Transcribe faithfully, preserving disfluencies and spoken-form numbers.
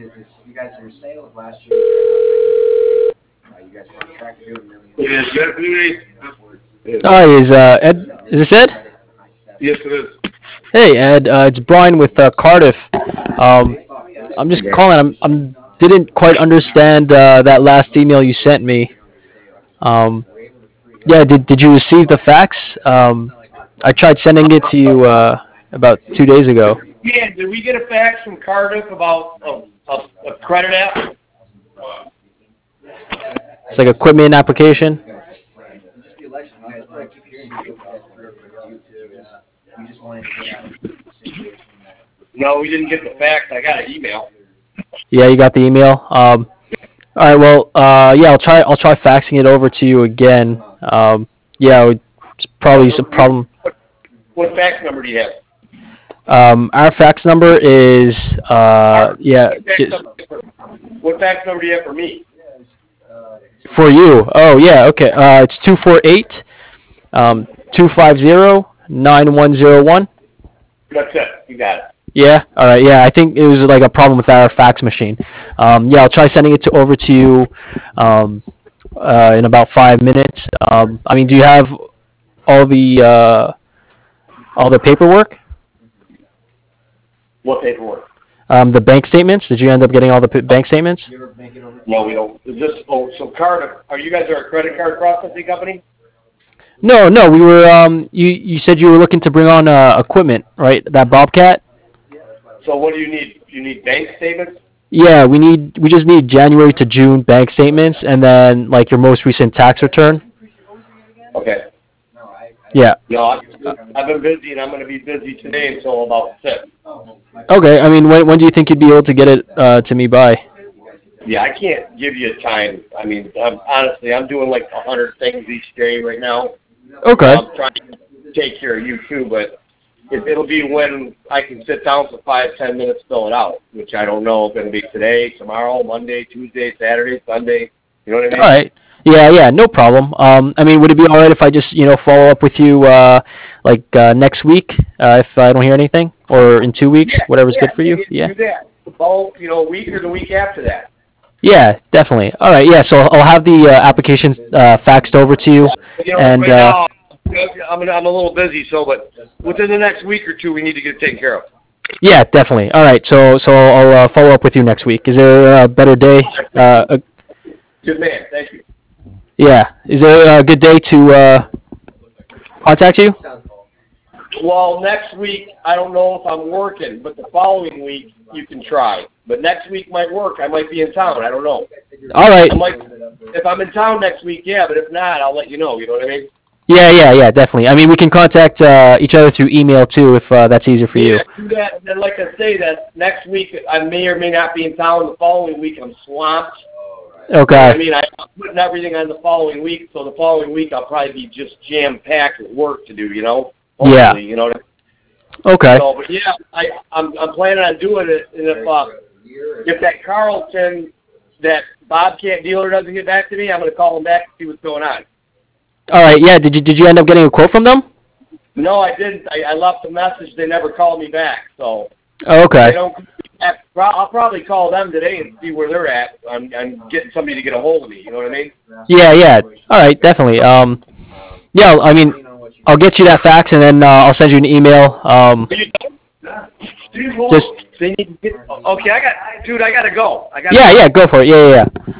You guys were sales last year. Uh, you guys were on track to do a million. Yes, definitely. Hi, is uh, Ed? Is this Ed? Yes, it is. Hey, Ed. Uh, it's Brian with uh, Cardiff. Um, I'm just calling. I'm I'm didn't quite understand uh, that last email you sent me. Um, yeah, did did you receive the fax? Um, I tried sending it to you uh, about two days ago. Yeah, did we get a fax from Cardiff about a, a, a credit app? It's like equipment application. No, we didn't get the fax. I got an email. Yeah, you got the email. Um, all right. Well, uh, yeah, I'll try. I'll try faxing it over to you again. Um, yeah, it's probably some problem. What, what fax number do you have? Um, our fax number is uh, yeah. What fax, number, what fax number do you have for me? For you. Oh yeah. Okay. Uh, it's two four eight, um, two five zero nine one zero one. That's it. You got it. Yeah. All right. Yeah. I think it was like a problem with our fax machine. Um, yeah. I'll try sending it to, over to you um, uh, in about five minutes. Um, I mean, do you have all the uh, all the paperwork? What paperwork? Um, the bank statements. Did you end up getting all the p- bank statements? No, we don't. Is this? Oh, so Cardiff. Are you guys are a credit card processing company? No. No. We were. Um, you you said you were looking to bring on uh, equipment, right? That Bobcat. So what do you need? You need bank statements? Yeah, we need we just need January to June bank statements and then like your most recent tax return. Okay. Yeah. No, I, I've been busy and I'm going to be busy today until about six. Okay. I mean, when when do you think you'd be able to get it uh, to me by? Yeah, I can't give you a time. I mean, I'm, honestly, I'm doing like a hundred things each day right now. Okay. I'm trying to take care of you too, but it, it'll be when I can sit down for five, ten minutes, fill it out, which I don't know if it's going to be today, tomorrow, Monday, Tuesday, Saturday, Sunday. You know what I mean? All right. Yeah, yeah, no problem. Um, I mean, would it be all right if I just, you know, follow up with you, uh, like uh, next week, uh, if I don't hear anything, or in two weeks, yeah, whatever's yeah, good for you? Yeah. Do that. Oh, you know, a week or the week after that. Yeah, definitely. All right. Yeah. So I'll have the uh, application uh, faxed over to you, You know, and right uh, now, I'm I'm a little busy, so but within the next week or two, we need to get it taken care of. yeah, definitely. All right. So so I'll uh, follow up with you next week. Is there a better day? Uh, a, Good man. Thank you. yeah. Is there a good day to uh, contact you? Well, next week, I don't know if I'm working, but the following week, you can try. But next week might work. I might be in town. I don't know. All right. I might, if I'm in town next week, yeah, but if not, I'll let you know. You know what I mean? Yeah, yeah, yeah, definitely. I mean, we can contact uh, each other through email, too, if uh, that's easier for you. Yeah, do that. And then, like I say, that next week, I may or may not be in town. The following week, I'm swamped. Okay. I mean, I'm putting everything on the following week, so the following week, I'll probably be just jam-packed with work to do, you know? Hopefully, yeah. You know what I mean? Okay. So, but yeah, I, I'm I'm planning on doing it, and if uh, if that Carlton, that Bobcat dealer doesn't get back to me, I'm gonna call him back and see what's going on. All right. Yeah. Did you did you end up getting a quote from them? No, I didn't. I, I left a message. They never called me back. So. Oh, okay. They don't. I'll probably call them today and see where they're at. I'm, I'm getting somebody to get a hold of me. You know what I mean? Yeah. Yeah. All right. Definitely. Um. Yeah. I mean, I'll get you that fax, and then uh, I'll send you an email. Um. Just they need to get. Okay, I got, dude. I gotta go. I got. Yeah. Yeah. Go for it. Yeah. Yeah. Yeah.